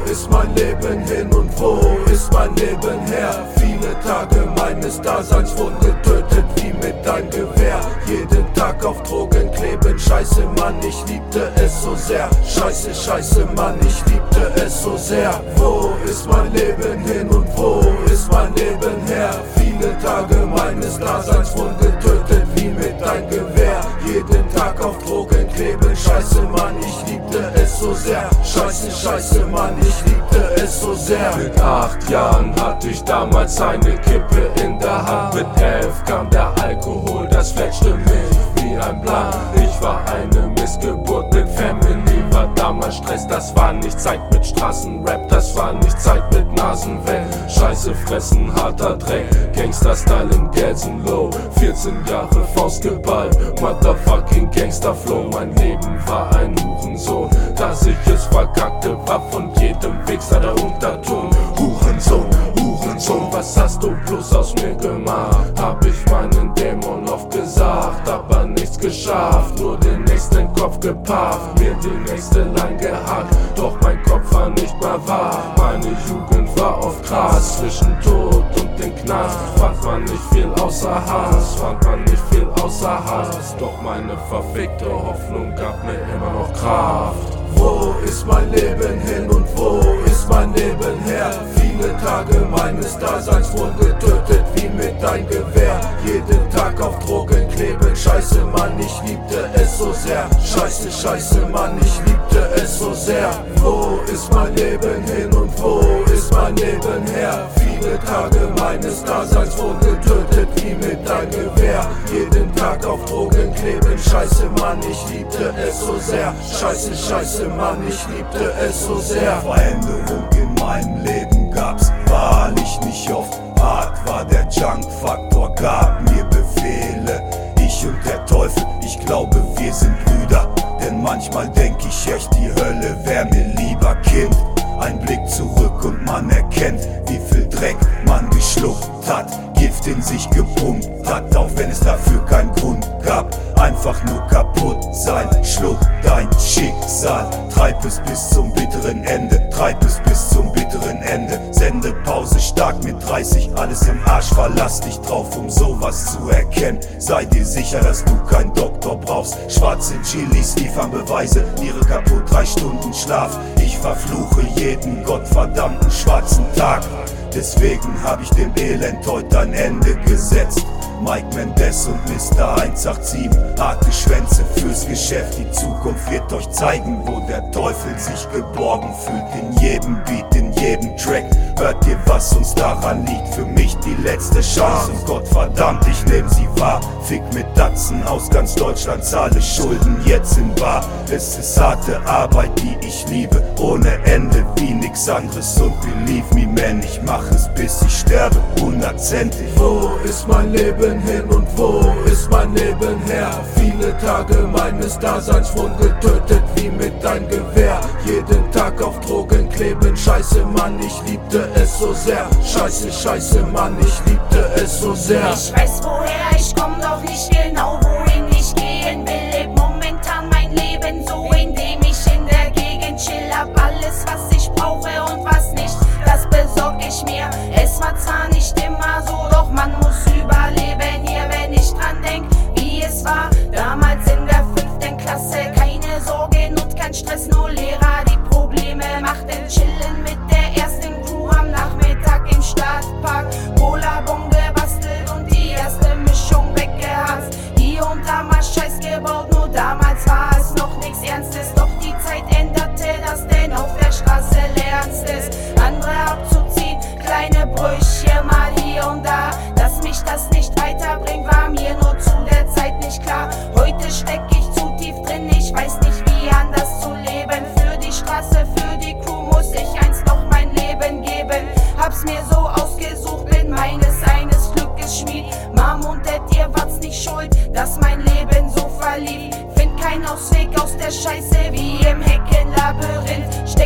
ist mein Leben hin und wo ist mein Leben her? Viele Tage meines Daseins wurden getötet wie mit ein Gewehr. Jeden Tag auf Drogen kleben, scheiße Mann, ich liebte es so sehr. Scheiße, scheiße Mann, ich liebte es so sehr. Wo ist mein Leben hin und wo ist mein Leben her? Viele Tage meines Daseins wurden getötet wie mit ein Gewehr. Jeden Tag auf Drogen kleben, scheiße Mann, ich liebte es so sehr. Scheiße, scheiße Mann, ich liebte es so sehr. Mit 8 Jahren hatte ich damals eine Kippe in der Hand. Mit 11 kam der Alkohol, das fletschte mich wie ein Plan. Ich war eine Missgeburt mit Family, war damals Stress. Das war nicht Zeit mit Straßenrap, das war nicht Zeit mit Nasen weg. Scheiße fressen, harter Dreck, Gangster-Style im Gelsenlow. 14 Jahre Faust geballt, Motherfucking Gangster-Flow. Mein Leben war ein Hurensohn, dass ich es verkackte, war von jedem Wichser der Unterton. Hurensohn, Hurensohn, was hast du bloß aus mir gemacht? Hab ich meinen Dämon oft gesagt, aber nichts geschafft. Nur den nächsten Kopf gepafft, mir die nächste Line gehackt. Doch mein Kopf war nicht mehr wahr, meine Jugend war oft krass. Zwischen Tod und den Knast fand man nicht viel außer Hass, fand man nicht viel außer Hass. Doch meine verfickte Hoffnung gab mir immer noch Kraft. Wo ist mein Leben hin und wo ist mein Leben her? Viele Tage meines Daseins wurden getötet wie mit ein Gewehr. Jeden Tag auf Drogen kleben, scheiße Mann, ich liebte es so sehr. Scheiße, scheiße Mann, ich liebte es so sehr. Wo ist mein Leben hin und wo ist mein Leben her? Viele Tage meines Daseins wurden getötet wie mit ein Gewehr. Jeden Tag auf Drogen kleben, scheiße Mann, ich liebte es so sehr. Scheiße, scheiße Mann, ich liebte es so sehr. Veränderung in meinem Leben gab's wahrlich nicht oft. Hart war der Junk-Faktor, gab mir Befehle. Ich und der Teufel, ich glaube wir sind Brüder. Denn manchmal denk ich echt, die Hölle wär mir lieber Kind. Ein Blick zurück und man erkennt, wie viel Dreck man geschluckt hat, Gift in sich gepumpt hat, auch wenn es dafür keinen Grund gab. Einfach nur kaputt sein, schluck dein Schicksal, treib es bis zum bitteren Ende, treib es bis zum bitteren Ende. Sendepause stark mit 30, alles im Arsch, verlass dich drauf, um sowas zu erkennen. Sei dir sicher, dass du keinen Doktor brauchst. Schwarze Chilis liefern Beweise, Niere kaputt, 3 Stunden Schlaf. Ich verfluche jeden gottverdammten schwarzen Tag. Deswegen hab ich dem Elend heute ein Ende gesetzt. Mike Mendes und Mr. 187, harte Schwänze fürs Geschäft. Die Zukunft wird euch zeigen, wo der Teufel sich geborgen fühlt. In jedem Beat, in jedem Track. Hört ihr, was uns daran liegt? Für mich die letzte Chance. Und Gottverdammt, ich nehm sie wahr. Fick mit Datzen aus ganz Deutschland, zahle Schulden jetzt in bar. Es ist harte Arbeit, die ich liebe, ohne Ende wie nix anderes. Und believe me man, ich mach es bis ich sterbe, 100%. Wo ist mein Leben hin und wo ist mein Leben her? Viele Tage meines Daseins wurden getötet wie mit ein Gewehr. Jeden Tag auf Drogen kleben, scheiße Mann, ich liebte es so sehr. Scheiße, scheiße Mann, ich liebte es so sehr. Ich weiß woher ich komm, doch nicht genau wohin ich gehen will. Leb momentan mein Leben so, indem ich in der Gegend chill. Hab alles was ich brauche und was nicht, das besorg ich mir. Es war zwar nicht immer so, doch man muss überleben hier, wenn ich dran denk, wie es war damals in der 5. Klasse. Keine Sorgen und kein Stress, nur Lehrer, die Probleme machten. Chillen mit der ersten Crew am Nachmittag im Stadtpark. Cola-Bon gebastelt und die erste Mischung weggehasst. Hier und da mal Scheiß gebaut, nur damals war es noch nichts Ernstes. Doch die Zeit änderte das, denn auf der Straße lernst es, andere abzuziehen. Kleine Brüche mal hier und da, dass mich das nicht weiterbringt, war mir nur zu der Zeit nicht klar. Heute steck ich zu tief drin, ich weiß nicht wie anders zu leben. Für die Straße, für die Crew muss ich einst noch mein Leben geben. Hab's mir so ausgesucht, bin meines Glückes Schmied. Mom und Dad, ihr wart's nicht schuld, dass mein Leben so verlief. Find keinen Ausweg aus der Scheiße wie im Heckenlabyrinth.